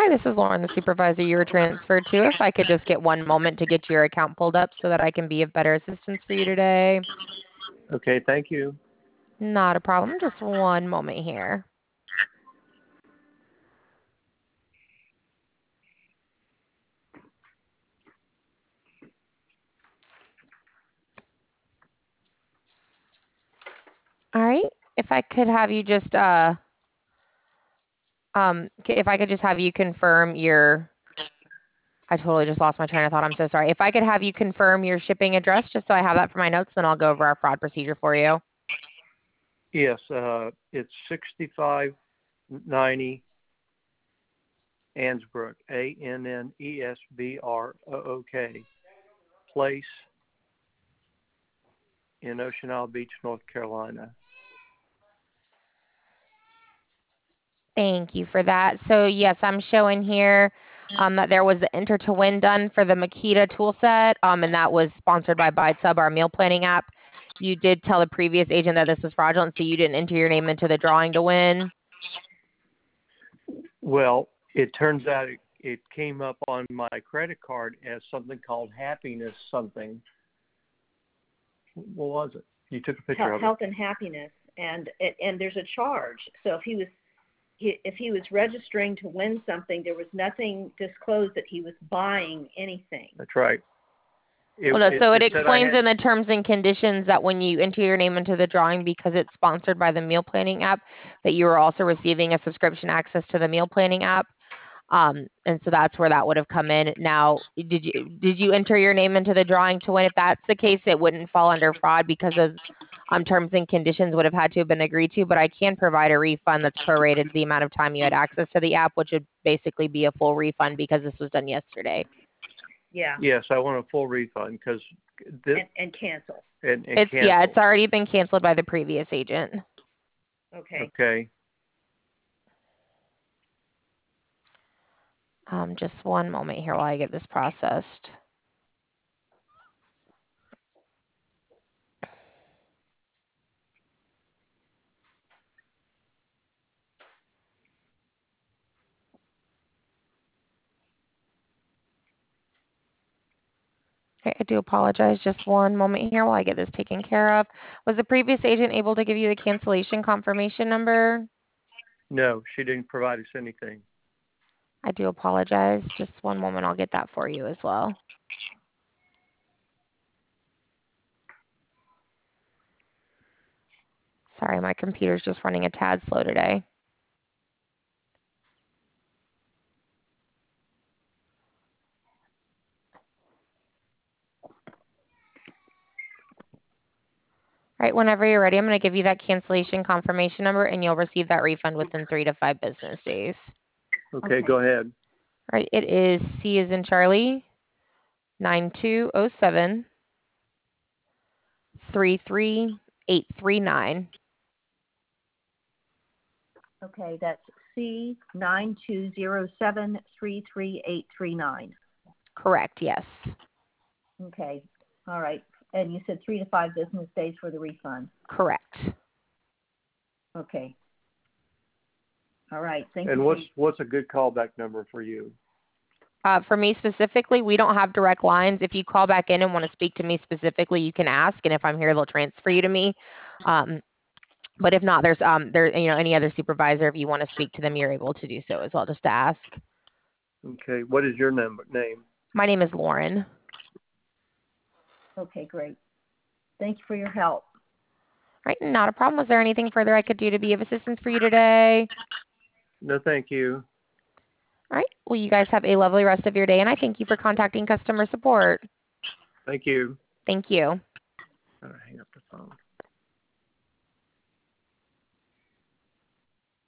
Hi, this is Lauren, the supervisor you were transferred to. If I could just get one moment to get your account pulled up so that I can be of better assistance for you today. Okay, thank you. Not a problem. Just one moment here. All right. If I could have you just if I could just have you confirm your I totally just lost my train of thought. I'm so sorry. If I could have you confirm your shipping address just so I have that for my notes, then I'll go over our fraud procedure for you. Yes, it's 6590 Annesbrook, Annesbrook Place in Ocean Isle Beach, North Carolina. Thank you for that. So yes, I'm showing here that there was the enter to win done for the Makita tool set, and that was sponsored by BuySub, our meal planning app. You did tell the previous agent that this was fraudulent, so you didn't enter your name into the drawing to win. Well, it turns out it came up on my credit card as something called happiness something. What was it? You took a picture of it. Health and happiness, and there's a charge. So if he was registering to win something, there was nothing disclosed that he was buying anything. That's right. It explains in the terms and conditions that when you enter your name into the drawing, because it's sponsored by the meal planning app, that you are also receiving a subscription access to the meal planning app. And so that's where that would have come in. Now, did you enter your name into the drawing to win? If that's the case, it wouldn't fall under fraud because of terms and conditions would have had to have been agreed to, but I can provide a refund that's prorated to the amount of time you had access to the app, which would basically be a full refund because this was done yesterday. Yeah. Yes, I want a full refund because and cancel. And cancel. Yeah, it's already been canceled by the previous agent. Okay. Okay. Just one moment here while I get this processed. Okay, I do apologize. Just one moment here while I get this taken care of. Was the previous agent able to give you the cancellation confirmation number? No, she didn't provide us anything. I do apologize. Just one moment. I'll get that for you as well. Sorry, my computer's just running a tad slow today. All right, whenever you're ready, I'm going to give you that cancellation confirmation number, and you'll receive that refund within 3 to 5 business days. Okay, go ahead. All right, it is C as in Charlie, 9207 33839. Okay, that's C9207-33839. Correct, yes. Okay, all right. And you said 3 to 5 business days for the refund. Correct. Okay. All right, thank you. And what's a good callback number for you? For me specifically, we don't have direct lines. If you call back in and want to speak to me specifically, you can ask, and if I'm here, they'll transfer you to me. But if not, there's any other supervisor. If you want to speak to them, you're able to do so as well. Just to ask. Okay, what is your name? My name is Lauren. Okay, great. Thank you for your help. All right, not a problem. Was there anything further I could do to be of assistance for you today? No, thank you. All right. Well, you guys have a lovely rest of your day, and I thank you for contacting customer support. Thank you. Thank you. All right, hang up the phone.